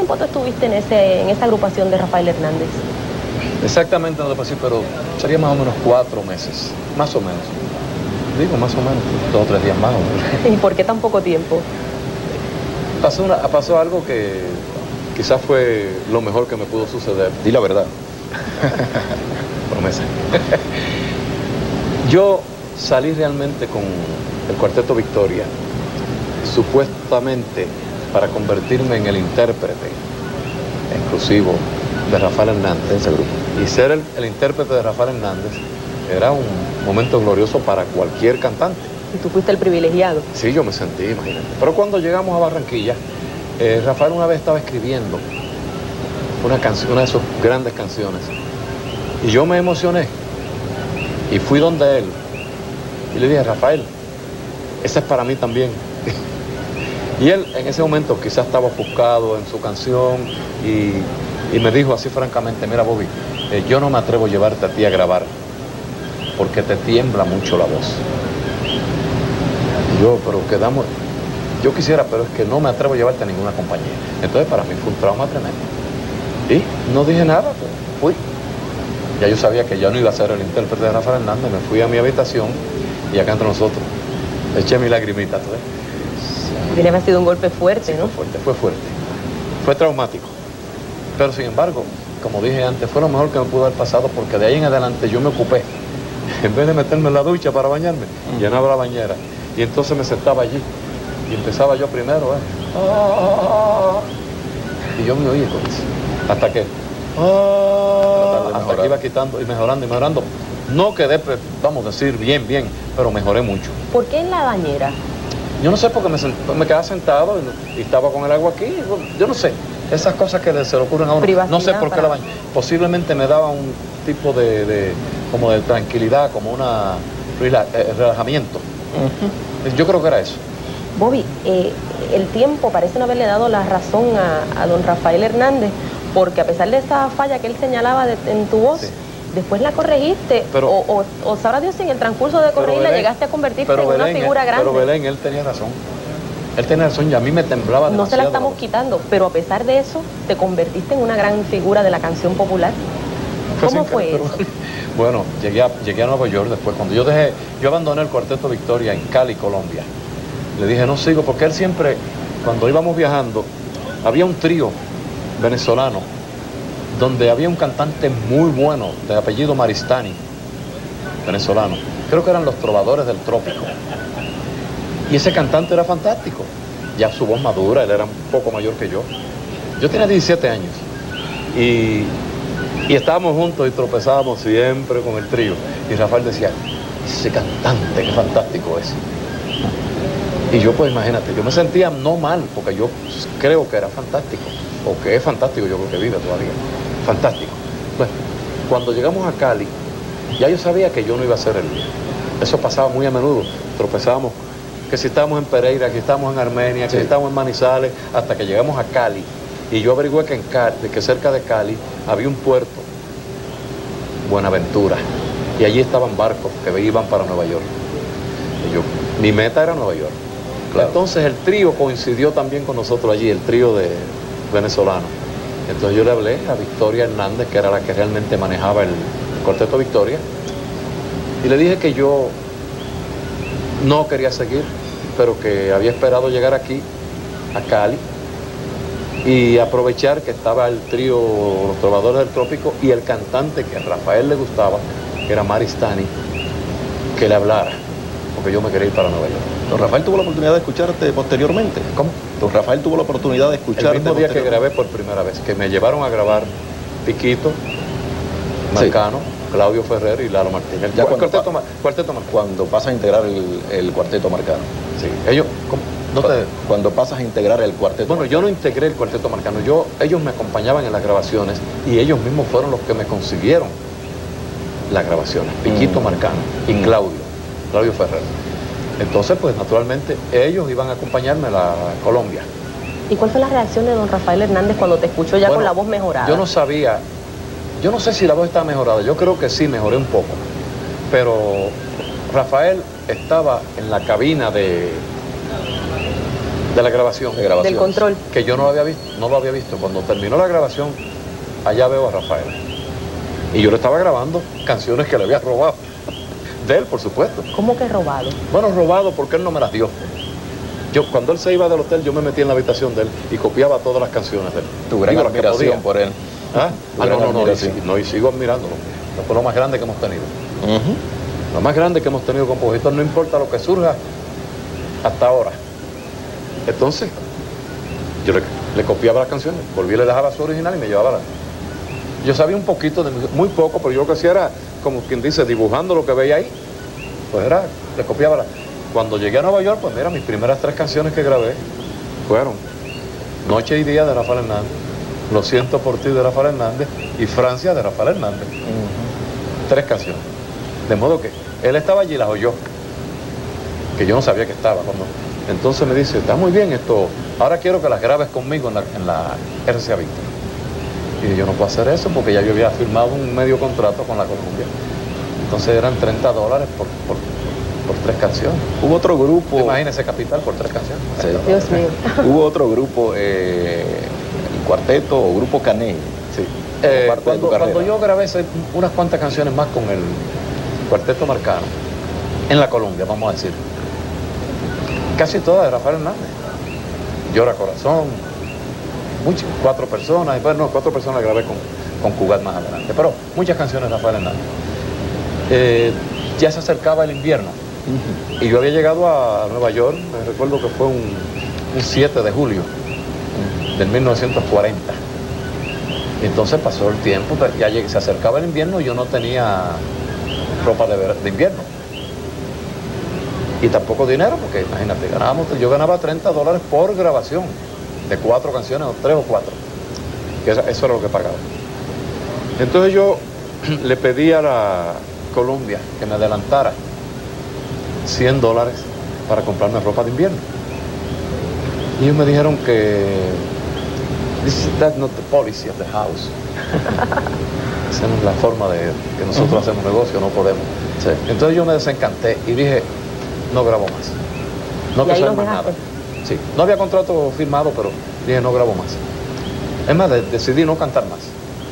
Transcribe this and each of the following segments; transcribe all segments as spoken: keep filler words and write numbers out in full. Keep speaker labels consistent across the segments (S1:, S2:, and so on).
S1: tiempo tú estuviste en, ese, en esa agrupación de Rafael Hernández?
S2: Exactamente, no te puedo decir, pero sería más o menos cuatro meses, más o menos. Digo, más o menos, dos o tres días más.
S1: ¿Y por qué tan poco tiempo?
S2: Pasó, una, pasó algo que quizás fue lo mejor que me pudo suceder. Di la verdad. Promesa. Yo salí realmente con el Cuarteto Victoria, supuestamente para convertirme en el intérprete exclusivo de Rafael Hernández, ese grupo. Y ser el, el intérprete de Rafael Hernández era un momento glorioso para cualquier cantante.
S1: ¿Y tú fuiste el privilegiado?
S2: Sí, yo me sentí, imagínate. Pero cuando llegamos a Barranquilla, eh, Rafael una vez estaba escribiendo una canción, una de sus grandes canciones. Y yo me emocioné. Y fui donde él. Y le dije, Rafael, esa es para mí también. Y él en ese momento quizás estaba ofuscado en su canción y, y me dijo así francamente, mira Bobby, eh, yo no me atrevo a llevarte a ti a grabar porque te tiembla mucho la voz. Y yo, pero quedamos, yo quisiera, pero es que no me atrevo a llevarte a ninguna compañía. Entonces para mí fue un trauma tremendo. Y no dije nada, pues fui. Ya yo sabía que yo no iba a ser el intérprete de Rafael Hernández, me fui a mi habitación y acá entre nosotros eché mi lagrimita, ¿tú ves?
S1: Tiene que haber sido un golpe fuerte,
S2: sí,
S1: ¿no?
S2: Fue fuerte, fue fuerte. Fue traumático. Pero sin embargo, como dije antes, fue lo mejor que me pudo haber pasado porque de ahí en adelante yo me ocupé. En vez de meterme en la ducha para bañarme, uh-huh. llenaba la bañera. Y entonces me sentaba allí. Y empezaba yo primero, ¿eh? Ah, y yo me oí con eso. Hasta que... Ah, hasta que iba quitando y mejorando y mejorando. No quedé, vamos a decir, bien, bien, pero mejoré mucho.
S1: ¿Por qué en la bañera?
S2: Yo no sé, porque me, me quedaba sentado y, y estaba con el agua aquí. Yo no sé. Esas cosas que se le ocurren a uno.
S1: Privacidad,
S2: no sé por qué
S1: para...
S2: la bañera. Posiblemente me daba un tipo de, de como de tranquilidad, como una eh, relajamiento. Uh-huh. Yo creo que era eso.
S1: Bobby, eh, el tiempo parece no haberle dado la razón a, a don Rafael Hernández, porque a pesar de esa falla que él señalaba de, en tu voz, sí. después la corregiste, pero, o, o, o sabrá Dios si en el transcurso de corregirla Belén, llegaste a convertirte en
S2: Belén,
S1: una figura grande.
S2: Pero Belén, él tenía razón. Él tenía razón y a mí me temblaba demasiado.
S1: No se la estamos quitando, pero a pesar de eso, te convertiste en una gran figura de la canción popular. ¿Cómo fue eso?
S2: Bueno, llegué a, llegué a Nueva York después. Cuando yo dejé, yo abandoné el Cuarteto Victoria en Cali, Colombia. Le dije, no sigo, porque él siempre, cuando íbamos viajando, había un trío venezolano, donde había un cantante muy bueno, de apellido Maristani, venezolano. Creo que eran los Trovadores del Trópico. Y ese cantante era fantástico. Ya su voz madura, él era un poco mayor que yo. Yo tenía diecisiete años. Y, y estábamos juntos y tropezábamos siempre con el trío. Y Rafael decía, ese cantante, qué fantástico es. Y yo, pues imagínate, yo me sentía no mal, porque yo creo que era fantástico. O que es fantástico, yo creo que vive todavía. Fantástico. Bueno, cuando llegamos a Cali, ya yo sabía que yo no iba a ser él. Eso pasaba muy a menudo. Tropezábamos, que si estábamos en Pereira, que estábamos en Armenia, que sí. si estábamos en Manizales, hasta que llegamos a Cali. Y yo averigué que, en Cali, que cerca de Cali había un puerto, Buenaventura. Y allí estaban barcos que iban para Nueva York. Y yo, mi meta era Nueva York. Claro. Entonces el trío coincidió también con nosotros allí, el trío de venezolano. Entonces yo le hablé a Victoria Hernández, que era la que realmente manejaba el Cuarteto Victoria, y le dije que yo no quería seguir, pero que había esperado llegar aquí, a Cali, y aprovechar que estaba el trío Los Trovadores del Trópico y el cantante que a Rafael le gustaba, que era Maristani, que le hablara, porque yo me quería ir para Nueva York.
S3: Don Rafael tuvo la oportunidad de escucharte posteriormente.
S2: ¿Cómo?
S3: Don Rafael tuvo la oportunidad de escucharte.
S2: El mismo día que grabé por primera vez, que me llevaron a grabar Piquito, Marcano, sí. Claudio Ferrer y Lalo Martínez.
S3: Ya
S2: el
S3: cuando,
S2: cuarteto, pa cuarteto Marcano.
S3: Cuando pasas a integrar el, el Cuarteto Marcano.
S2: Sí. Ellos, ¿cómo? No te...
S3: Cuando pasas a integrar el Cuarteto
S2: Bueno,
S3: Marcano.
S2: yo no integré el Cuarteto Marcano. Yo, ellos me acompañaban en las grabaciones y ellos mismos fueron los que me consiguieron las grabaciones. Piquito, mm. Marcano y mm. Claudio, Claudio Ferrer. Entonces, pues, naturalmente, ellos iban a acompañarme a la Colombia.
S1: ¿Y cuál fue la reacción de don Rafael Hernández cuando te escuchó ya bueno, con la voz mejorada?
S2: Yo no sabía, yo no sé si la voz estaba mejorada, yo creo que sí, mejoré un poco. Pero Rafael estaba en la cabina de, De la grabación.
S3: De grabación.
S1: Del control.
S2: Que yo no lo había visto, no lo había visto. Cuando terminó la grabación, allá veo a Rafael. Y yo le estaba grabando canciones que le había robado. De él, por supuesto.
S1: ¿Cómo que robado?
S2: Bueno, robado porque él no me las dio. Yo, cuando él se iba del hotel, yo me metí en la habitación de él y copiaba todas las canciones de él.
S3: Tu gran
S2: Digo, las que podía.
S3: admiración por él.
S2: ¿Ah?
S3: Tu
S2: Ah,
S3: gran
S2: no, no, no, y,
S3: admiración.
S2: sí- no, y sigo admirándolo. Eso fue lo más grande que hemos tenido.
S3: Ujú.
S2: Lo más grande que hemos tenido compositor, no importa lo que surja hasta ahora. Entonces, yo le, le copiaba las canciones, volví y le dejaba su original y me llevaba la... Yo sabía un poquito, de, muy poco, pero yo lo que hacía era, como quien dice, dibujando lo que veía ahí. Pues era, le copiaba la... Cuando llegué a Nueva York, pues mira, mis primeras tres canciones que grabé fueron Noche y Día de Rafael Hernández, Lo Siento por Ti de Rafael Hernández y Francia de Rafael Hernández. Tres canciones. De modo que él estaba allí y las oyó, que yo no sabía que estaba. Cuando... Entonces me dice, está muy bien esto, ahora quiero que las grabes conmigo en la, en la R C A Victor. Y yo no puedo hacer eso porque ya yo había firmado un medio contrato con la Columbia. Entonces eran treinta dólares por, por, por tres canciones.
S3: Hubo otro grupo.
S2: Imagínese capital por tres canciones.
S3: Sí.
S1: Dios mío.
S3: Hubo otro grupo, eh, el cuarteto o grupo Caney.
S2: Sí. Eh,
S3: Parte de
S2: cuando,
S3: tu carrera.
S2: cuando yo grabé ese- unas cuantas canciones más con el Cuarteto Marcano, en la Columbia, vamos a decir, casi todas de Rafael Hernández. Llora Corazón, muchas, cuatro personas, y bueno, cuatro personas grabé con, con Cugat más adelante, pero muchas canciones de Rafael Hernández. Eh, ya se acercaba el invierno y yo había llegado a Nueva York, me recuerdo que fue un, un siete de julio del mil novecientos cuarenta. Y entonces pasó el tiempo, ya llegué, se acercaba el invierno y yo no tenía ropa de, ver- de invierno. Y tampoco dinero, porque imagínate, ganábamos, yo ganaba treinta dólares por grabación de cuatro canciones, o tres o cuatro. Que eso, eso era lo que pagaba. Entonces yo le pedí a la Columbia que me adelantara cien dólares para comprarme ropa de invierno. Y ellos me dijeron que this is, that's not the policy of the house. Esa no es la forma de que nosotros
S3: Ujú.
S2: hacemos negocio, no podemos.
S3: Sí.
S2: Entonces yo me desencanté y dije, no grabo más. No
S1: Y
S2: quiero
S1: ahí
S2: saber
S1: los
S2: más nada.
S1: dejaste.
S2: Sí, no había contrato firmado, pero dije, no grabo más. Es más, de- decidí no cantar más.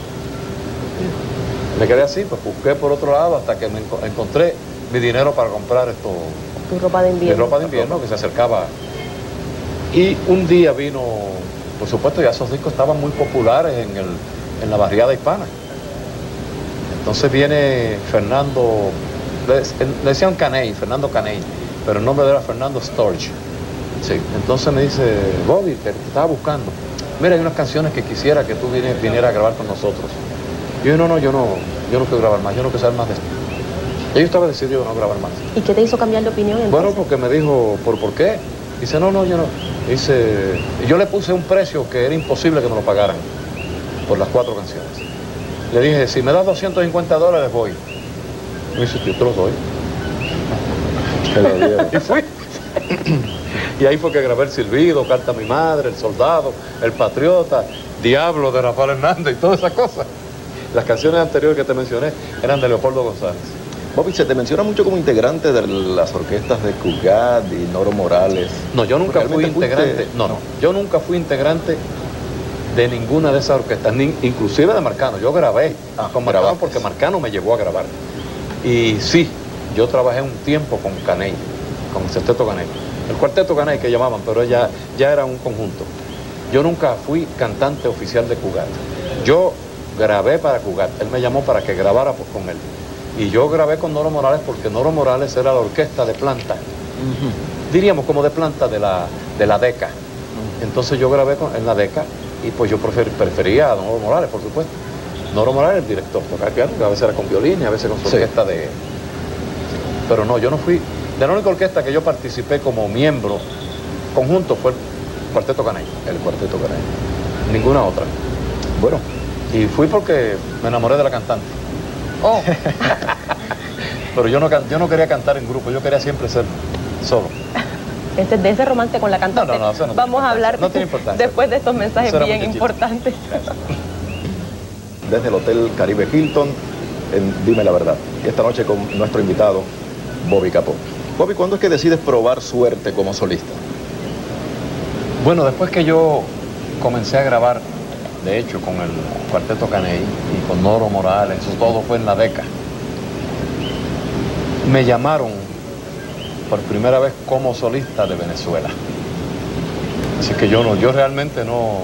S2: Me quedé así, pues busqué por otro lado hasta que me enco- encontré mi dinero para comprar esto,
S1: Tu ropa de
S2: mi
S1: invierno.
S2: ropa de invierno que se acercaba. Y un día vino, por supuesto, ya esos discos estaban muy populares en, el, en la barriada hispana. Entonces viene Fernando, le, le decían Caney, Fernando Caney, pero el nombre de él era Fernando Storch. Sí. Entonces me dice, Bobby, te, te estaba buscando. Mira, hay unas canciones que quisiera que tú vinieras viniera a grabar con nosotros. Y yo, no, no, yo no, yo no quiero grabar más, yo no quiero saber más de esto. Y yo estaba decidido a no grabar más.
S1: ¿Y qué te hizo cambiar de opinión entonces?
S2: Bueno, porque me dijo, ¿por, ¿por qué? Dice, no, no, yo no. Dice, yo le puse un precio que era imposible que me lo pagaran por las cuatro canciones. Le dije, si me das doscientos cincuenta dólares, voy. Me dice, yo te los doy.
S3: Te lo dieron.
S2: Y fui. Y ahí fue que grabé El Silbido, Carta a mi Madre, El Soldado, El Patriota, Diablo de Rafael Hernández y todas esas cosas. Las canciones anteriores que te mencioné eran de Leopoldo González.
S3: Bobby, se te menciona mucho como integrante de las orquestas de Cugat y Noro Morales.
S2: No, yo nunca fui
S3: ¿Realmente fuiste?
S2: integrante, no, no, yo nunca fui integrante de ninguna de esas orquestas, ni, inclusive de Marcano. Yo grabé
S3: Ah,
S2: con Marcano
S3: grabaste.
S2: porque Marcano me llevó a grabar. Y sí, yo trabajé un tiempo con Caney, con el Sexteto Caney. El Cuarteto Caney que llamaban, pero ya, ya era un conjunto. Yo nunca fui cantante oficial de Cugat. Yo grabé para Cugat, él me llamó para que grabara pues, con él. Y yo grabé con Noro Morales porque Noro Morales era la orquesta de planta, diríamos como de planta de la, de la DECA. Entonces yo grabé con, en la DECA y pues yo prefer, prefería a Noro Morales, por supuesto. Noro Morales, el director, tocaba piano, que a veces era con violín y a veces con su
S3: Sí.
S2: orquesta de... Pero no, yo no fui... De la única orquesta que yo participé como miembro conjunto fue el Cuarteto Caney,
S3: El Cuarteto Caney.
S2: ninguna otra.
S3: Bueno,
S2: Y fui porque me enamoré de la cantante.
S1: Oh,
S2: Pero yo no, can- yo no quería cantar en grupo, yo quería siempre ser solo.
S1: ese, de ese romance con la cantante.
S2: No, no, no, eso no tiene
S1: Vamos a hablar
S2: importancia. No tiene importancia.
S1: después de estos mensajes
S2: Eso era
S1: bien
S2: muchachito.
S1: importantes.
S3: desde el Hotel Caribe Hilton, en Dime la Verdad. Y esta noche con nuestro invitado, Bobby Capó. Bobby, ¿cuándo es que decides probar suerte como solista?
S2: Bueno, después que yo comencé a grabar, de hecho, con el Cuarteto Caney y con Noro Morales, eso todo fue en la década. Me llamaron por primera vez como solista de Venezuela. Así que yo no, yo realmente no,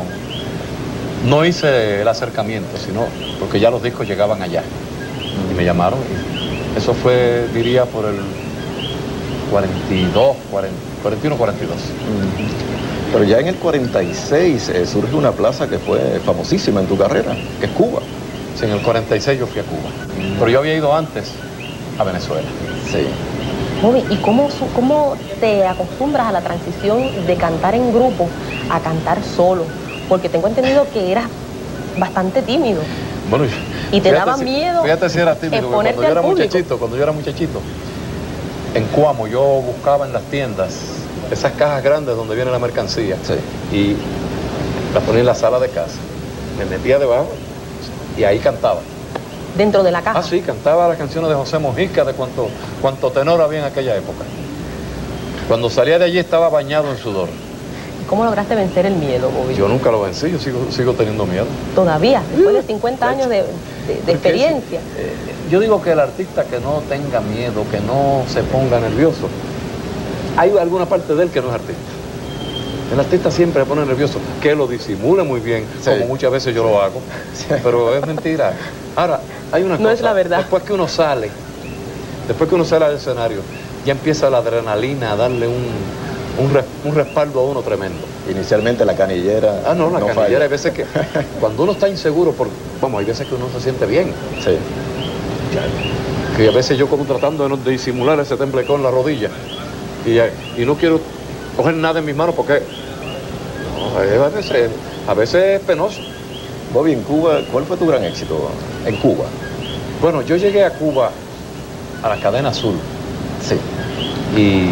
S2: no hice el acercamiento, sino porque ya los discos llegaban allá. Y me llamaron. Y eso fue, diría, por el cuarenta y dos, cuarenta, cuarenta y uno, cuarenta y dos.
S3: Uh-huh. Pero ya en el cuarenta y seis eh, surge una plaza que fue famosísima en tu carrera, que es Cuba.
S2: Sí, en el cuarenta y seis yo fui a Cuba. Uh-huh. Pero yo había ido antes a Venezuela.
S3: Sí.
S1: Bobby, ¿y cómo, cómo te acostumbras a la transición de cantar en grupo a cantar solo? Porque tengo entendido que eras bastante tímido.
S2: Bueno,
S1: y te daba si, miedo
S2: fíjate si era tímido, cuando yo era público. muchachito, cuando yo era muchachito, en Cuamo yo buscaba en las tiendas esas cajas grandes donde viene la mercancía, sí, y las ponía en la sala de casa, me metía debajo y ahí cantaba.
S1: ¿Dentro de la caja?
S2: Ah, sí, cantaba las canciones de José Mojica, de cuánto, cuánto tenor había en aquella época. Cuando salía de allí estaba bañado en sudor.
S1: ¿Y cómo lograste vencer el miedo, Bobby?
S2: Yo nunca lo vencí, yo sigo, sigo teniendo miedo.
S1: ¿Todavía? Después de cincuenta años de, de, de experiencia.
S2: Si, eh, yo digo que el artista que no tenga miedo, que no se ponga nervioso, hay alguna parte de él que no es artista. El artista siempre se pone nervioso, que lo disimula muy bien, sí, como muchas veces yo lo hago, sí, pero es mentira. Ahora, hay una cosa,
S1: no es la verdad.
S2: Después que uno sale, después que uno sale al escenario, ya empieza la adrenalina a darle un, un, res, un respaldo a uno tremendo.
S3: Inicialmente la canillera.
S2: Ah, no, la
S3: no
S2: canillera
S3: falla.
S2: Hay veces que, cuando uno está inseguro, por, vamos, hay veces que uno se siente bien.
S3: Sí.
S2: Que a veces yo como tratando de, de disimular ese temblecón en la rodilla, y, y no quiero coger nada en mis manos porque no, a, veces, a veces es penoso.
S3: Bobby, en Cuba, ¿cuál fue tu gran éxito en Cuba?
S2: Bueno, yo llegué a Cuba a la Cadena Azul.
S3: Sí.
S2: Y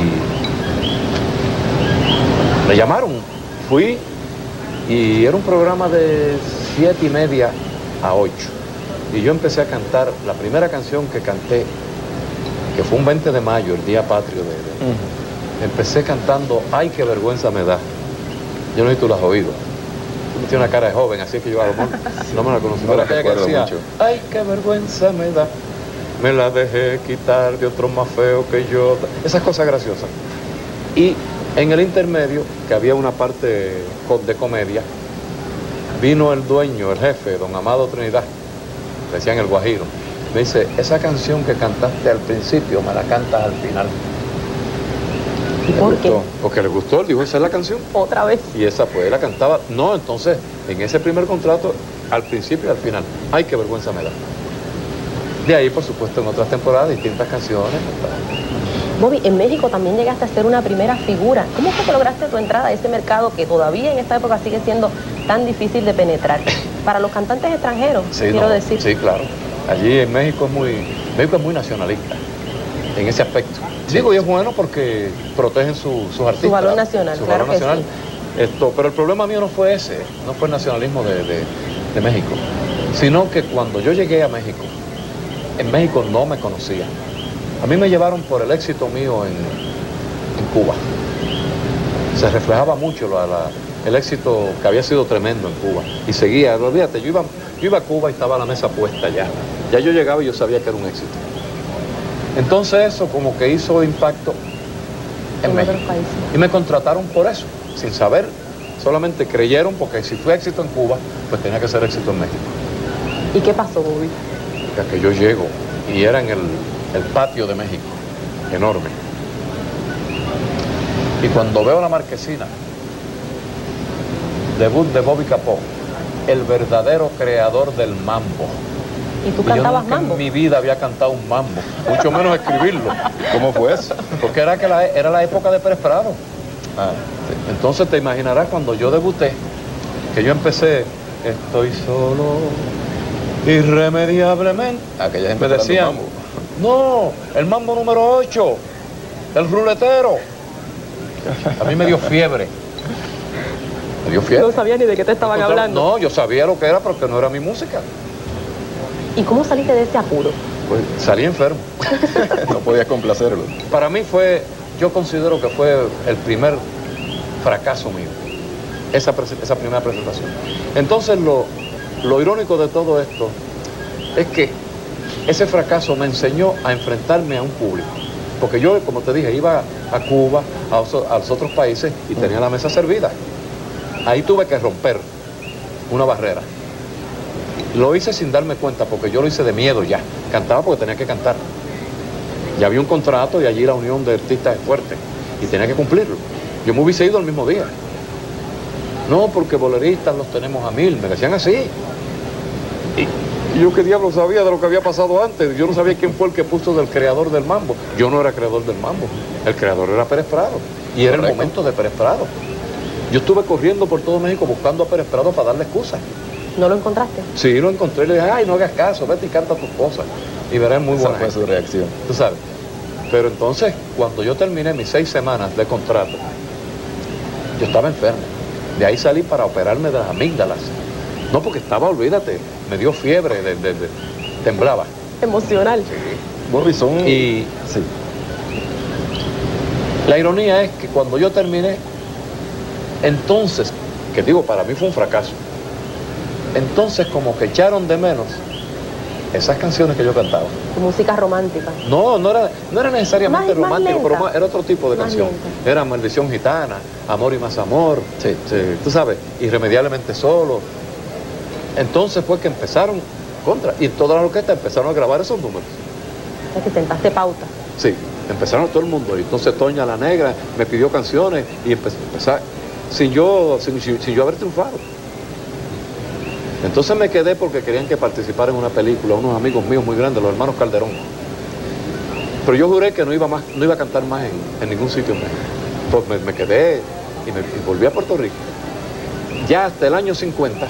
S2: me llamaron, fui, y era un programa de siete y media a ocho. Y yo empecé a cantar, la primera canción que canté, que fue un veinte de mayo, el día patrio de... de uh-huh. Empecé cantando Ay, qué vergüenza me da. Yo no sé si tú la has oído. Tú tienes una cara de joven, así que yo a lo mejor no me la conocí.
S3: No la recuerdo mucho.
S2: Ay, qué vergüenza me da. Me la dejé quitar de otro más feo que yo. Esas cosas graciosas. Y en el intermedio, que había una parte de comedia, vino el dueño, el jefe, don Amado Trinidad, decían el Guajiro. Me dice, esa canción que cantaste al principio, me la cantas al final.
S1: ¿Y por qué?
S2: Porque le gustó, él dijo, esa es la canción.
S1: Otra vez.
S2: Y esa fue, la cantaba. No, entonces, en ese primer contrato, al principio y al final. Ay, qué vergüenza me da. De ahí, por supuesto, en otras temporadas, distintas canciones.
S1: Bobby, en México también llegaste a ser una primera figura. ¿Cómo fue que lograste tu entrada a ese mercado que todavía en esta época sigue siendo tan difícil de penetrar? Para los cantantes extranjeros,
S2: sí,
S1: quiero
S2: no,
S1: decir.
S2: Sí, claro. Allí en México es muy, México es muy nacionalista en ese aspecto. Sí. Digo, y es bueno porque protegen su, sus artistas.
S1: Su valor nacional,
S2: su
S1: claro
S2: valor
S1: que
S2: nacional.
S1: sí.
S2: Esto, pero el problema mío no fue ese, no fue el nacionalismo de, de, de México, sino que cuando yo llegué a México, en México no me conocían. A mí me llevaron por el éxito mío en, en Cuba. Se reflejaba mucho la, la, el éxito que había sido tremendo en Cuba. Y seguía, olvídate, yo iba, yo iba a Cuba y estaba la mesa puesta ya. Ya yo llegaba y yo sabía que era un éxito. Entonces eso como que hizo impacto en, en México. Y me contrataron por eso, sin saber. Solamente creyeron porque si fue éxito en Cuba, pues tenía que ser éxito en México.
S1: ¿Y qué pasó, Bobby?
S2: Que yo llego y era en el, el patio de México, enorme. Y cuando veo la marquesina, debut de Bobby Capó, el verdadero creador del mambo.
S1: ¿Y tú
S2: y
S1: cantabas
S2: yo nunca
S1: mambo?
S2: En mi vida había cantado un mambo, mucho menos escribirlo.
S3: ¿Cómo fue eso?
S2: Porque era, que la, era la época de Pérez Prado. Ah, sí. Entonces te imaginarás cuando yo debuté, que yo empecé, estoy solo, irremediablemente.
S3: Aquella gente
S2: me decían, mambo. No, el mambo número ocho, el ruletero. A mí me dio fiebre. Me dio fiebre.
S1: No sabía ni de qué te estaban
S2: no,
S1: hablando.
S2: No, yo sabía lo que era, pero que no era mi música.
S1: ¿Y cómo saliste de ese apuro?
S2: Pues salí enfermo.
S3: No podías complacerlo.
S2: Para mí fue, yo considero que fue el primer fracaso mío. esa, esa primera presentación. Entonces lo, lo irónico de todo esto es que ese fracaso me enseñó a enfrentarme a un público. Porque yo, como te dije, iba a Cuba, a, a los otros países y tenía la mesa servida. Ahí tuve que romper una barrera. Lo hice sin darme cuenta, porque yo lo hice de miedo ya. Cantaba porque tenía que cantar. Ya había un contrato y allí la unión de artistas es fuerte. Y tenía que cumplirlo. Yo me hubiese ido el mismo día. No, porque boleristas los tenemos a mil. Me decían así. Y yo qué diablo sabía de lo que había pasado antes. Yo no sabía quién fue el que puso del creador del mambo. Yo no era creador del mambo. El creador era Pérez Prado. Y era Correcto. El momento de Pérez Prado. Yo estuve corriendo por todo México buscando a Pérez Prado para darle excusas.
S1: ¿No lo encontraste?
S2: Sí, lo encontré y le dije, ay, no hagas caso, vete y canta tus cosas. Y verás muy buena.
S3: Esa fue su reacción.
S2: Tú sabes. Pero entonces, cuando yo terminé mis seis semanas de contrato, yo estaba enfermo. De ahí salí para operarme de las amígdalas. No, porque estaba, olvídate, me dio fiebre, de, de, de, temblaba.
S1: Emocional.
S2: Sí. Morrison. Y sí. La ironía es que cuando yo terminé, entonces, que digo, para mí fue un fracaso, entonces como que echaron de menos esas canciones que yo cantaba.
S1: Música romántica.
S2: No, no era, no era necesariamente
S1: más,
S2: romántico,
S1: más
S2: pero más, era otro tipo de
S1: más
S2: canción.
S1: lenta.
S2: Era Maldición Gitana, Amor y Más Amor,
S3: sí.
S2: Sí, tú sabes, Irremediablemente Solo. Entonces fue que empezaron contra, y todas las orquestas empezaron a grabar esos números.
S1: O sea, que sentaste pauta.
S2: Sí, empezaron todo el mundo, y entonces Toña la Negra me pidió canciones, y empecé, empecé sin yo, sin, sin yo haber triunfado. Entonces me quedé porque querían que participara en una película, unos amigos míos muy grandes, los hermanos Calderón. Pero yo juré que no iba, más, no iba a cantar más en, en ningún sitio en México. Pues me, me quedé y, me, y volví a Puerto Rico. Ya hasta el año cincuenta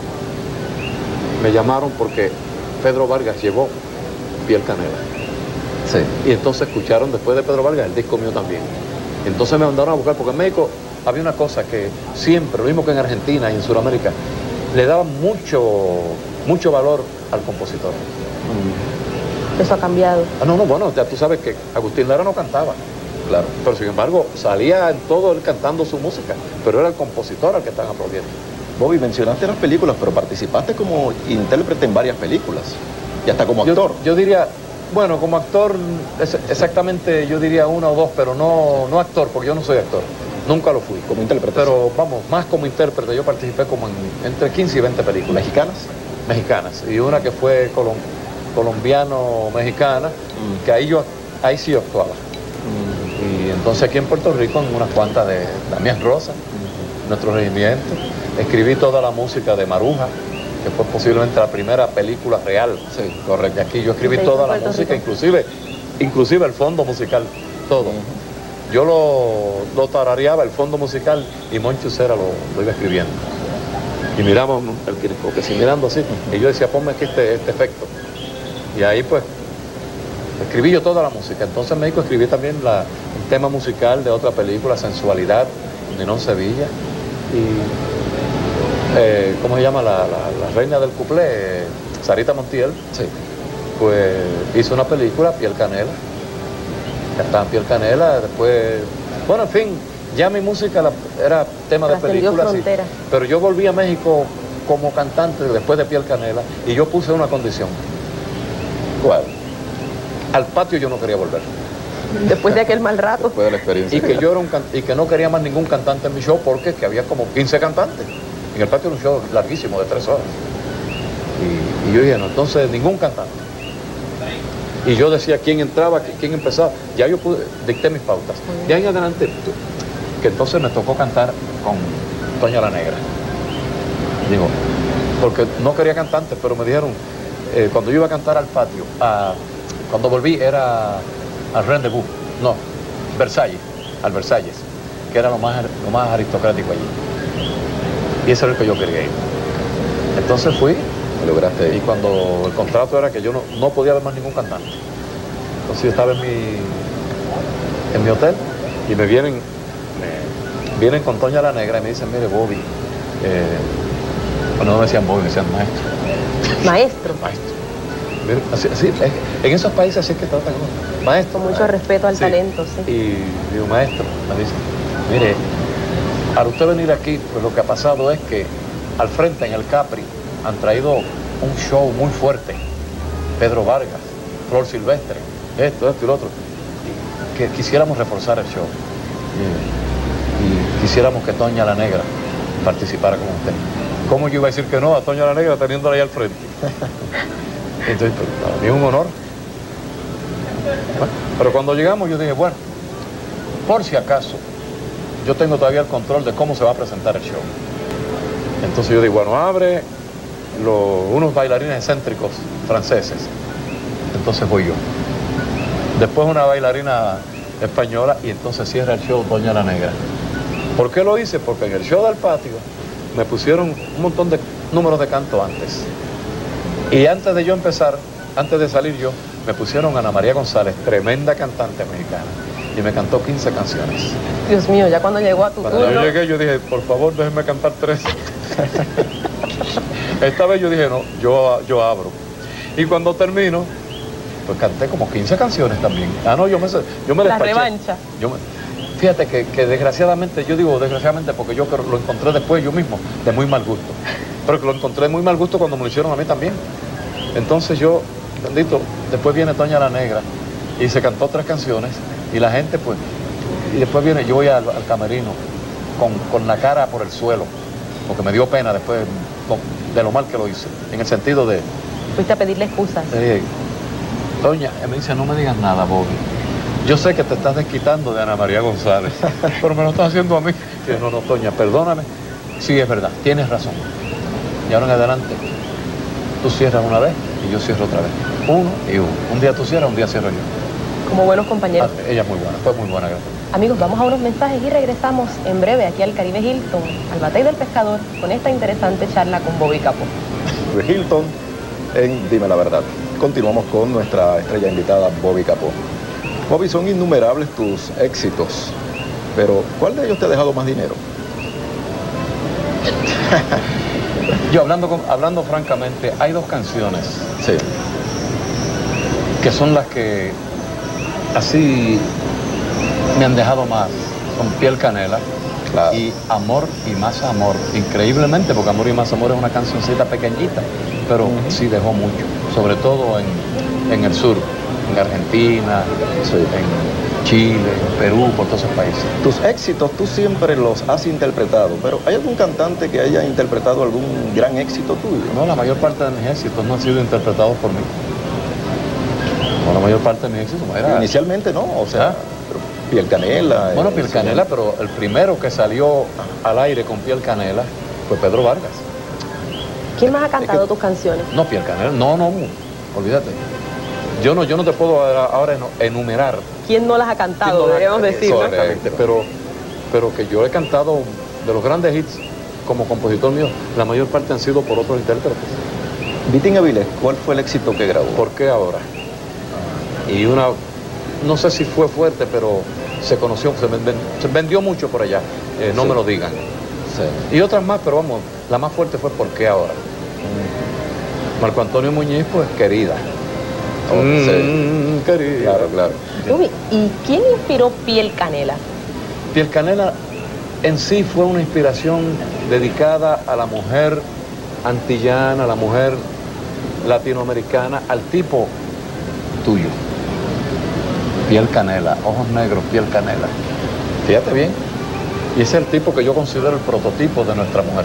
S2: me llamaron porque Pedro Vargas llevó Piel Canela. Sí. Y entonces escucharon después de Pedro Vargas el disco mío también. Entonces me mandaron a buscar, porque en México había una cosa que siempre, lo mismo que en Argentina y en Sudamérica, le daban mucho, mucho valor al compositor.
S1: Mm. Eso ha cambiado.
S2: Ah, no, no, bueno, ya tú sabes que Agustín Lara no cantaba, claro, pero sin embargo salía en todo él cantando su música, pero era el compositor al que estaban aplaudiendo.
S3: Bobby, mencionaste las películas, pero participaste como intérprete en varias películas, y hasta como actor.
S2: Yo, yo diría, bueno, como actor, es, exactamente yo diría una o dos, pero no, no actor, porque yo no soy actor. Nunca lo fui.
S3: Como intérprete.
S2: Pero vamos, más como intérprete. Yo participé como en entre quince y veinte películas.
S3: ¿Mexicanas?
S2: Mexicanas. Y una que fue colom, colombiano-mexicana, mm. que ahí yo ahí sí yo actuaba. Mm. Y entonces aquí en Puerto Rico, en unas cuantas de Damián Rosa, mm. nuestro regimiento, escribí toda la música de Maruja, que fue posiblemente la primera película real.
S3: Sí, correcto.
S2: Y aquí yo escribí toda la música, inclusive, inclusive el fondo musical, todo. Mm. Yo lo, lo tarareaba, el fondo musical, y Moncho Cera lo, lo iba escribiendo. Y miramos el que si mirando así, y yo decía, ponme aquí este, este efecto. Y ahí pues, escribí yo toda la música. Entonces en México escribí también la, el tema musical de otra película, Sensualidad, de Ninón Sevilla. Y, eh, ¿cómo se llama? La, la, la reina del cuplé, eh, Sarita Montiel.
S3: Sí.
S2: Pues hizo una película, Piel Canela. Estaba en Piel Canela, después, bueno, en fin, ya mi música la, era tema de películas, sí, pero yo volví a México como cantante después de Piel Canela, y yo puse una condición.
S3: ¿Cuál?
S2: Al patio yo no quería volver.
S1: Después de aquel mal rato.
S3: Después de la experiencia.
S2: Y que yo era un can y que no quería más ningún cantante en mi show, porque que había como quince cantantes. En el patio era un show larguísimo de tres horas. Y, y yo dije, no, entonces ningún cantante. Y yo decía quién entraba, quién empezaba. Ya yo pude, dicté mis pautas. De ahí en adelante, que entonces me tocó cantar con Toña la Negra. Digo, porque no quería cantantes, pero me dijeron, eh, cuando yo iba a cantar al patio, a, cuando volví era al Rendezvous, no, Versalles, al Versalles, que era lo más, lo más aristocrático allí. Y eso era el que yo quería ir. Entonces fui.
S3: Lograste.
S2: Y cuando el contrato era que yo no, no podía ver más ningún cantante. Entonces yo estaba en mi, en mi hotel y me vienen, me, vienen con Toña la Negra y me dicen, mire, Bobby, eh, bueno, no me decían Bobby, me decían maestro.
S1: Maestro.
S2: Maestro. Mire, así, así, en esos países así es que tratan con maestro.
S1: Con mucho
S2: maestro.
S1: respeto al
S2: Sí.
S1: talento, sí.
S2: Y digo, maestro, me dice, mire, al usted venir aquí, pues lo que ha pasado es que al frente en el Capri han traído un show muy fuerte. Pedro Vargas, Flor Silvestre, esto, esto y lo otro. Y que quisiéramos reforzar el show. Y, y quisiéramos que Toña la Negra participara con usted. ¿Cómo yo iba a decir que no a Toña la Negra teniéndola ahí al frente? Entonces, pues, para mí es un honor. Bueno, pero cuando llegamos yo dije, bueno, por si acaso, yo tengo todavía el control de cómo se va a presentar el show. Entonces yo digo, bueno, abre lo, unos bailarines excéntricos franceses. Entonces voy yo. Después una bailarina española y entonces cierra el show Toña la Negra. ¿Por qué lo hice? Porque en el show del patio me pusieron un montón de números de canto antes. Y antes de yo empezar, antes de salir yo, me pusieron a Ana María González, tremenda cantante mexicana, y me cantó quince canciones.
S1: Dios mío, ya cuando llegó a tu
S2: Cuando
S1: turno...
S2: yo llegué, yo dije, por favor, déjenme cantar tres. Esta vez yo dije, no, yo, yo abro. Y cuando termino, pues canté como quince canciones también. Ah, no, yo me, yo me
S1: La
S2: despaché.
S1: revancha.
S2: Yo me, fíjate que, que desgraciadamente, yo digo desgraciadamente porque yo lo encontré después yo mismo, de muy mal gusto. Pero que lo encontré de muy mal gusto cuando me lo hicieron a mí también. Entonces yo, bendito, después viene Toña la Negra y se cantó tres canciones y la gente pues, y después viene, yo voy al, al camerino con, con la cara por el suelo, porque me dio pena después de lo mal que lo hice, en el sentido de...
S1: Fuiste a pedirle excusas.
S2: Eh, Toña, me dice, no me digas nada, Bobby. Yo sé que te estás desquitando de Ana María González, pero me lo estás haciendo a mí. Y yo, no, no, Toña, perdóname. Sí, es verdad, tienes razón. Y ahora en adelante, tú cierras una vez y yo cierro otra vez. Uno y uno. Un día tú cierras, un día cierro yo.
S1: Como buenos compañeros.
S2: Ah, ella es muy buena, fue muy buena, gracias.
S1: Amigos, vamos a unos mensajes y regresamos en breve aquí al Caribe Hilton, al Batey del Pescador, con esta interesante charla con Bobby Capó.
S3: Hilton en Dime la Verdad. Continuamos con nuestra estrella invitada, Bobby Capó. Bobby, son innumerables tus éxitos, pero ¿cuál de ellos te ha dejado más dinero?
S2: Yo hablando, con, hablando francamente, hay dos canciones
S3: sí.
S2: que son las que así me han dejado más. Son Piel Canela, claro, y Amor y Más Amor. Increíblemente, porque Amor y Más Amor es una cancioncita pequeñita, pero uh-huh. sí dejó mucho, sobre todo en, en el sur, en Argentina, sí. en Chile, en Perú, por todos esos países.
S3: Tus éxitos tú siempre los has interpretado, pero ¿hay algún cantante que haya interpretado algún gran éxito tuyo?
S2: No, la mayor parte de mis éxitos no han sido interpretados por mí. No, la mayor parte de mis éxitos era...
S3: Inicialmente no, o sea, pero Piel Canela...
S2: Bueno, Piel Canela, pero el primero que salió al aire con Piel Canela fue Pedro Vargas.
S1: ¿Quién más ha cantado es que, tus canciones?
S2: No, Piel Canela, no, no, olvídate. Yo no, yo no te puedo ahora enumerar.
S1: ¿Quién no las ha cantado, no debemos decir?
S2: Exactamente, pero, pero que yo he cantado de los grandes hits como compositor mío, la mayor parte han sido por otros intérpretes.
S3: Vitín Avilés, ¿cuál fue el éxito que grabó?
S2: ¿Por qué ahora? Y una, no sé si fue fuerte, pero se conoció, se, vend, se vendió mucho por allá, eh, no sí. me lo digan. Sí. Y otras más, pero vamos, la más fuerte fue ¿Por qué ahora? Mm. Marco Antonio Muñiz, pues querida. Oh, mm, sí. Querida.
S3: Claro, claro.
S1: ¿Y quién inspiró Piel Canela?
S2: Piel Canela en sí fue una inspiración dedicada a la mujer antillana, a la mujer latinoamericana, al tipo tuyo. Piel canela, ojos negros, piel canela. Fíjate bien. Y ese es el tipo que yo considero el prototipo de nuestra mujer.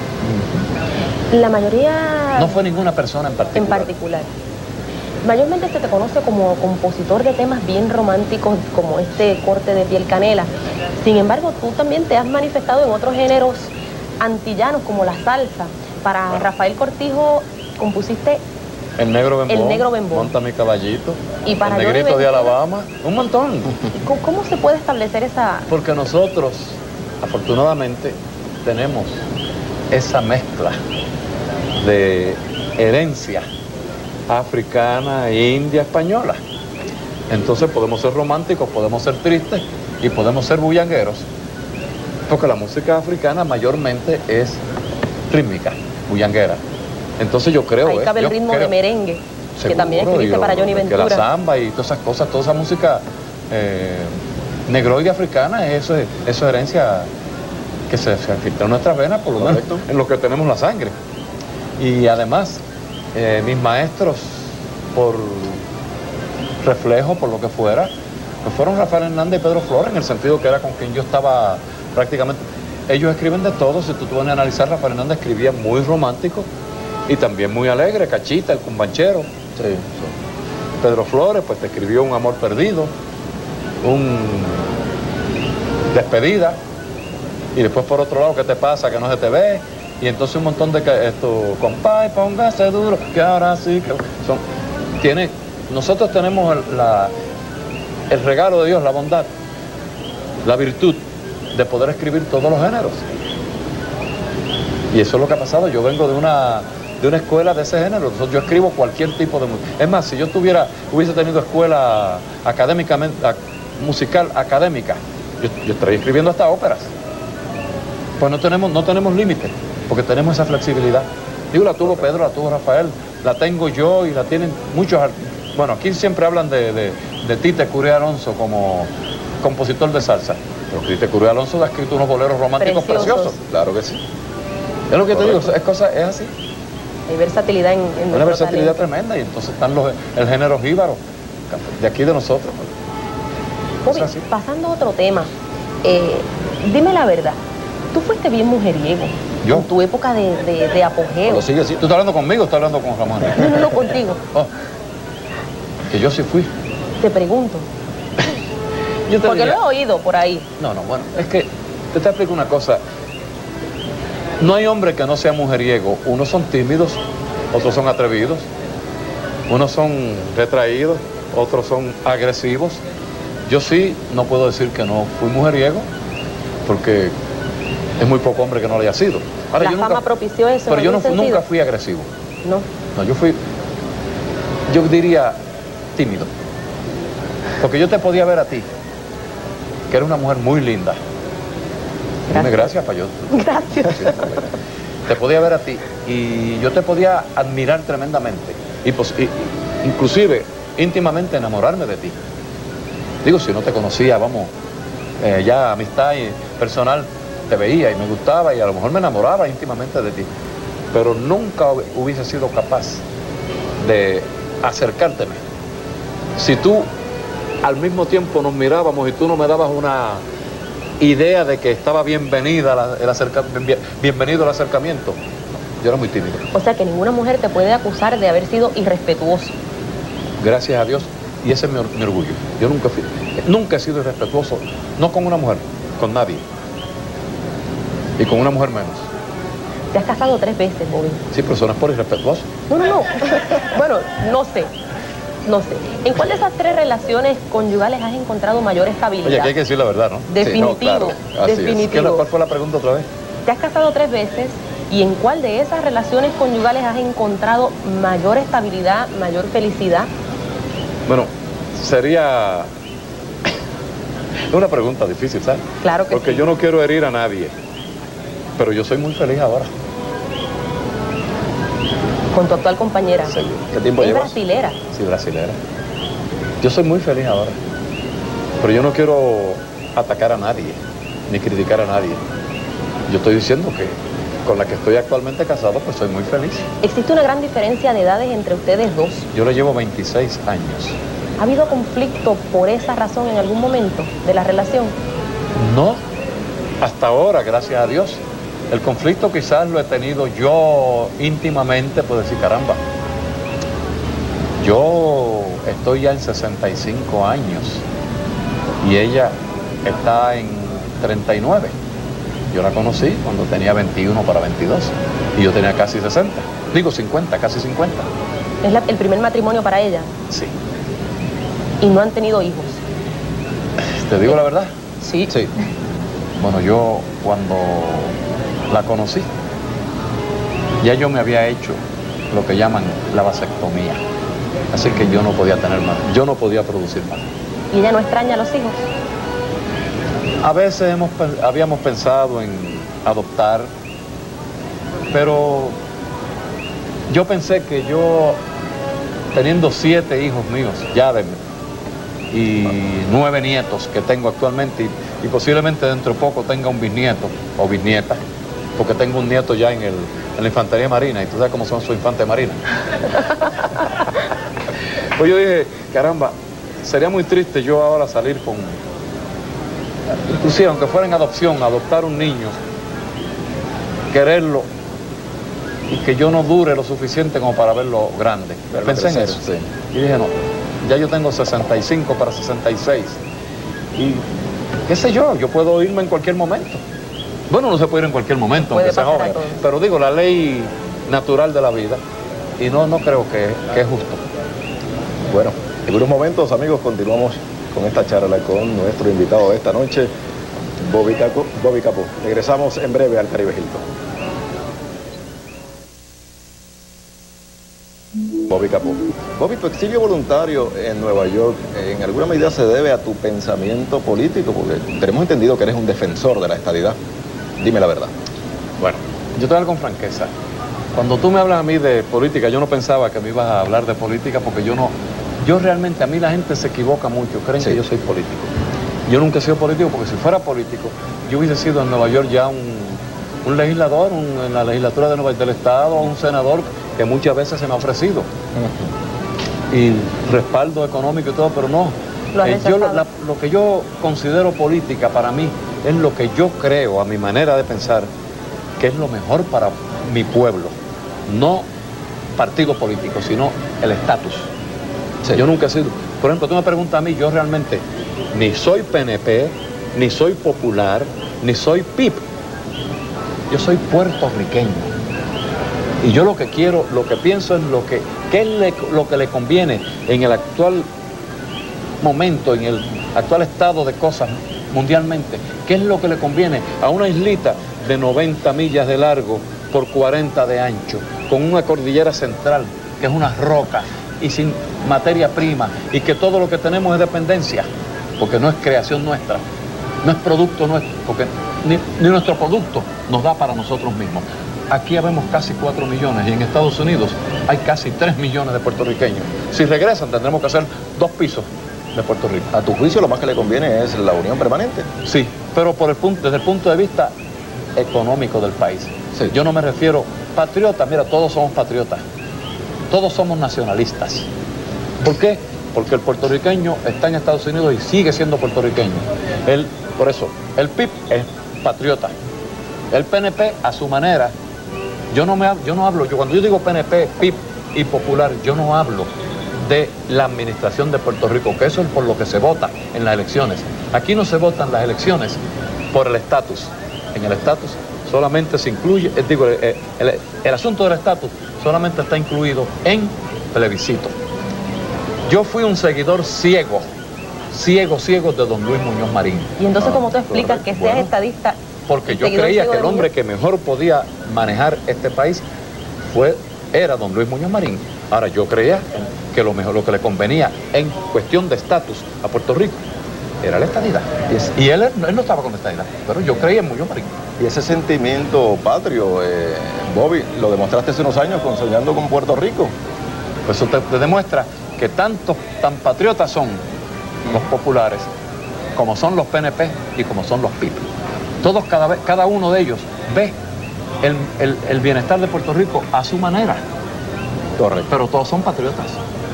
S1: La mayoría...
S2: No fue ninguna persona en particular.
S1: En particular. Mayormente se te conoce como compositor de temas bien románticos, como este corte de Piel Canela. Sin embargo, tú también te has manifestado en otros géneros antillanos, como la salsa. Para bueno. Rafael Cortijo compusiste...
S2: El Negro Bembón,
S1: el Negro Bembón.
S2: Monta mi caballito,
S1: y para
S2: El Negrito de Alabama, un montón.
S1: ¿Cómo, ¿Cómo se puede establecer esa...?
S2: Porque nosotros, afortunadamente, tenemos esa mezcla de herencia africana, india, española. Entonces podemos ser románticos, podemos ser tristes y podemos ser bullangueros. Porque la música africana mayormente es rítmica, bullanguera. Entonces yo creo...
S1: Ahí cabe
S2: es,
S1: el ritmo
S2: creo,
S1: de merengue,
S2: seguro,
S1: que también escribiste para Johnny Ventura.
S2: Que la samba y todas esas cosas, toda esa música eh, negroide africana, eso es, eso es herencia que se, se filtra en nuestras venas, por lo menos en lo que tenemos la sangre. Y además, eh, mis maestros, por reflejo, por lo que fuera, pues fueron Rafael Hernández y Pedro Flores, en el sentido que era con quien yo estaba prácticamente. Ellos escriben de todo. Si tú te vas a analizar, Rafael Hernández escribía muy romántico y también muy alegre, Cachita, el cumbanchero. Sí, sí. Pedro Flores, pues te escribió Un amor perdido, un Despedida, y después por otro lado, ¿qué te pasa? Que no se te ve. Y entonces un montón de que esto, compay, póngase duro, que ahora sí que son. Tiene, nosotros tenemos el, la, el regalo de Dios, la bondad, la virtud de poder escribir todos los géneros. Y eso es lo que ha pasado. Yo vengo de una, de una escuela de ese género. Yo escribo cualquier tipo de música. Es más, si yo tuviera, hubiese tenido escuela académicamente, musical académica, yo, yo estaría escribiendo hasta óperas. Pues no tenemos, no tenemos límite, porque tenemos esa flexibilidad. Digo, la tuvo Pedro, la tuvo Rafael, la tengo yo y la tienen muchos. Bueno, aquí siempre hablan de, de, de Tite Curé Alonso como compositor de salsa. Pero Tite Curé Alonso ha escrito unos boleros románticos preciosos. preciosos. Claro que sí. Es lo que Correcto. te digo, es, cosa, es así.
S1: Hay versatilidad en, en
S2: Una versatilidad talento. tremenda, y entonces están los, el género jíbaro, de aquí de nosotros.
S1: Bobby, pasando a otro tema, eh, dime la verdad, tú fuiste bien mujeriego. ¿Yo? En tu época de, de, de apogeo.
S2: Lo sigue así. ¿Tú estás hablando conmigo o estás hablando con Ramón?
S1: No, no, no, contigo.
S2: Oh, que yo sí fui.
S1: Te pregunto.
S2: Yo te
S1: Porque
S2: diría,
S1: lo he oído por ahí.
S2: No, no, bueno, es que te, te explico una cosa. No hay hombre que no sea mujeriego. Unos son tímidos, otros son atrevidos, unos son retraídos, otros son agresivos. Yo sí no puedo decir que no fui mujeriego, porque es muy poco hombre que no lo haya sido.
S1: Ahora, la fama nunca, propició eso.
S2: Pero yo no, nunca fui agresivo.
S1: No.
S2: No, yo fui, yo diría, tímido. Porque yo te podía ver a ti, que eres una mujer muy linda. Gracias. Dime gracias, para yo.
S1: Gracias.
S2: Te podía ver a ti y yo te podía admirar tremendamente. Y, pues, y inclusive, íntimamente enamorarme de ti. Digo, si no te conocía, vamos, eh, ya amistad y personal, te veía y me gustaba y a lo mejor me enamoraba íntimamente de ti. Pero nunca hubiese sido capaz de acercárteme. Si tú al mismo tiempo nos mirábamos y tú no me dabas una idea de que estaba bienvenida la, el acerca, bien, bienvenido el acercamiento, yo era muy tímido.
S1: O sea que ninguna mujer te puede acusar de haber sido irrespetuoso.
S2: Gracias a Dios, y ese es mi, mi orgullo. Yo nunca fui, nunca he sido irrespetuoso, no con una mujer, con nadie. Y con una mujer menos.
S1: Te has casado tres veces, Bobby.
S2: Sí, pero eso no es por irrespetuoso.
S1: No, no, no. Bueno, no sé. No sé. ¿En cuál de esas tres relaciones conyugales has encontrado mayor estabilidad?
S2: Oye, aquí hay que decir la verdad, ¿no?
S1: Definitivo. Sí, no, claro. Definitivo.
S2: ¿Cuál fue la pregunta otra vez?
S1: Te has casado tres veces, ¿y en cuál de esas relaciones conyugales has encontrado mayor estabilidad, mayor felicidad?
S2: Bueno, sería una pregunta difícil, ¿sabes?
S1: Claro que
S2: Porque
S1: sí.
S2: yo no quiero herir a nadie, pero yo soy muy feliz ahora.
S1: Con tu actual compañera.
S2: Sí. ¿Qué tiempo
S1: ¿Es
S2: llevas?
S1: brasilera?
S2: Sí, brasilera. Yo soy muy feliz ahora, pero yo no quiero atacar a nadie, ni criticar a nadie. Yo estoy diciendo que con la que estoy actualmente casado, pues soy muy feliz.
S1: ¿Existe una gran diferencia de edades entre ustedes dos?
S2: Yo le llevo veintiséis años.
S1: ¿Ha habido conflicto por esa razón en algún momento de la relación?
S2: No, hasta ahora, gracias a Dios. El conflicto quizás lo he tenido yo íntimamente, por decir, caramba, yo estoy ya en sesenta y cinco años y ella está en treinta y nueve. Yo la conocí cuando tenía veintiuno para veintidós y yo tenía casi sesenta. Digo cincuenta, casi cincuenta.
S1: ¿Es la, el primer matrimonio para ella?
S2: Sí.
S1: ¿Y no han tenido hijos?
S2: ¿Te digo la verdad?
S1: Sí.
S2: Sí. Bueno, yo cuando la conocí, ya yo me había hecho lo que llaman la vasectomía. Así que yo no podía tener más, yo no podía producir más.
S1: ¿Y ella no extraña a los hijos?
S2: A veces hemos, habíamos pensado en adoptar, pero yo pensé que yo, teniendo siete hijos míos, ya de, y nueve nietos que tengo actualmente, y, y posiblemente dentro de poco tenga un bisnieto o bisnieta, porque tengo un nieto ya en, el, en la infantería marina, y tú sabes cómo son sus infantes marinas. Pues yo dije, caramba, sería muy triste yo ahora salir con, inclusive aunque fuera en adopción, adoptar un niño, quererlo, y que yo no dure lo suficiente como para verlo grande. Verlo Pensé crecer, en eso. Sí. Y dije, no, ya yo tengo sesenta y cinco para sesenta y seis. Y qué sé yo, yo puedo irme en cualquier momento. Bueno, no se puede ir en cualquier momento, aunque sea joven. Pero digo, la ley natural de la vida. Y no, no creo que, que es justo.
S3: Bueno, en unos momentos, amigos, continuamos con esta charla con nuestro invitado de esta noche, Bobby Capó. Bobby Capó. Regresamos en breve al Caribe Hilton. Bobby Capó. Bobby, tu exilio voluntario en Nueva York en alguna medida se debe a tu pensamiento político, porque tenemos entendido que eres un defensor de la estadidad. Dime la verdad.
S2: Bueno, yo te voy a hablar con franqueza. Cuando tú me hablas a mí de política, yo no pensaba que me ibas a hablar de política, porque yo no... Yo realmente, a mí la gente se equivoca mucho, creen sí. que yo soy político. Yo nunca he sido político, porque si fuera político, yo hubiese sido en Nueva York ya un, un legislador, un, en la legislatura de Nueva, del Estado, un senador que muchas veces se me ha ofrecido. Uh-huh. Y respaldo económico y todo, pero no. ¿Lo, eh, yo, la, lo que yo considero política para mí es lo que yo creo, a mi manera de pensar, que es lo mejor para mi pueblo. No partido político, sino el estatus. Sí. Yo nunca he sido... Por ejemplo, tú me preguntas a mí, yo realmente ni soy P N P, ni soy popular, ni soy P I P. Yo soy puertorriqueño. Y yo lo que quiero, lo que pienso es lo que, qué es le, lo que le conviene en el actual momento, en el actual estado de cosas mundialmente. ¿Qué es lo que le conviene a una islita de noventa millas de largo por cuarenta de ancho, con una cordillera central, que es una roca, y sin materia prima, y que todo lo que tenemos es dependencia, porque no es creación nuestra, no es producto nuestro, porque ni, ni nuestro producto nos da para nosotros mismos? Aquí habemos casi cuatro millones y en Estados Unidos hay casi tres millones de puertorriqueños. Si regresan tendremos que hacer dos pisos de Puerto Rico.
S3: A tu juicio lo más que le conviene es la unión permanente.
S2: Sí, pero por el punto, desde el punto de vista económico del país. Sí. Yo no me refiero patriotas, mira, todos somos patriotas, todos somos nacionalistas. ¿Por qué? Porque el puertorriqueño está en Estados Unidos y sigue siendo puertorriqueño. El, por eso, el P I P es patriota, el P N P a su manera. Yo no, me, yo no hablo, yo, cuando yo digo P N P, P I P y popular, yo no hablo de la administración de Puerto Rico, que eso es por lo que se vota en las elecciones. Aquí no se votan las elecciones por el estatus. En el estatus solamente se incluye, eh, digo, el, el, el asunto del estatus solamente está incluido en plebiscito. Yo fui un seguidor ciego, ciego, ciego de don Luis Muñoz Marín.
S1: Y entonces, ¿cómo tú explicas que seas bueno, estadista?
S2: Porque yo creía que el hombre que mejor podía manejar este país fue, era don Luis Muñoz Marín. Ahora, yo creía que lo mejor, lo que le convenía en cuestión de estatus a Puerto Rico era la estadidad. Y, es, y él, él no estaba con la estadidad, pero yo creía en Muñoz Marín.
S3: Y ese sentimiento patrio, eh, Bobby, lo demostraste hace unos años con Soñando con Puerto Rico.
S2: Pues eso te, te demuestra que tantos, tan patriotas son los populares, como son los P N P y como son los P I P. Todos, cada, vez, cada uno de ellos ve el, el, el bienestar de Puerto Rico a su manera. Correcto. Pero todos son patriotas.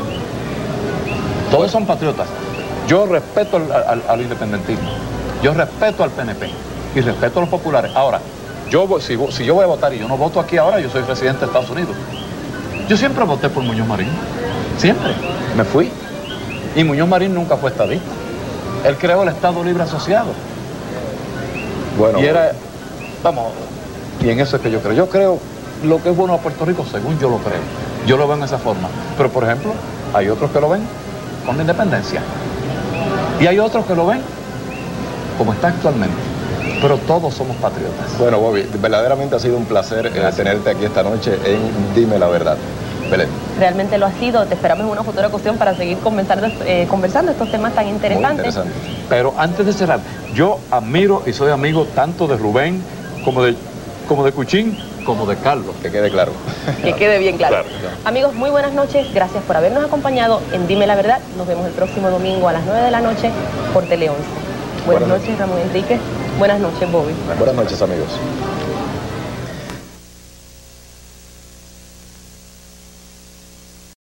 S2: Todos son patriotas. Yo respeto al, al, al independentismo. Yo respeto al P N P. Y respeto a los populares. Ahora, yo si, si yo voy a votar y yo no voto aquí ahora, yo soy residente de Estados Unidos. Yo siempre voté por Muñoz Marín. Siempre. Me fui. Y Muñoz Marín nunca fue estadista. Él creó el Estado Libre Asociado. Bueno, y era, vamos, y en eso es que yo creo. Yo creo lo que es bueno a Puerto Rico, según yo lo creo. Yo lo veo en esa forma. Pero, por ejemplo, hay otros que lo ven con la independencia. Y hay otros que lo ven como está actualmente. Pero todos somos patriotas.
S3: Bueno, Bobby, verdaderamente ha sido un placer eh, tenerte aquí esta noche en Dime la Verdad. Belén.
S1: Realmente lo ha sido. Te esperamos en una futura ocasión para seguir conversando, eh, conversando estos temas tan interesantes.
S2: Muy interesante. Pero antes de cerrar, yo admiro y soy amigo tanto de Rubén como de, como de Cuchín, como de Carlos.
S3: Que quede claro.
S1: Que quede bien claro. claro. Amigos, muy buenas noches. Gracias por habernos acompañado en Dime la Verdad. Nos vemos el próximo domingo a las nueve de la noche por Tele once. Buenas, Buenas noches, Ramón Enrique. Buenas noches, Bobby.
S3: Buenas noches, amigos.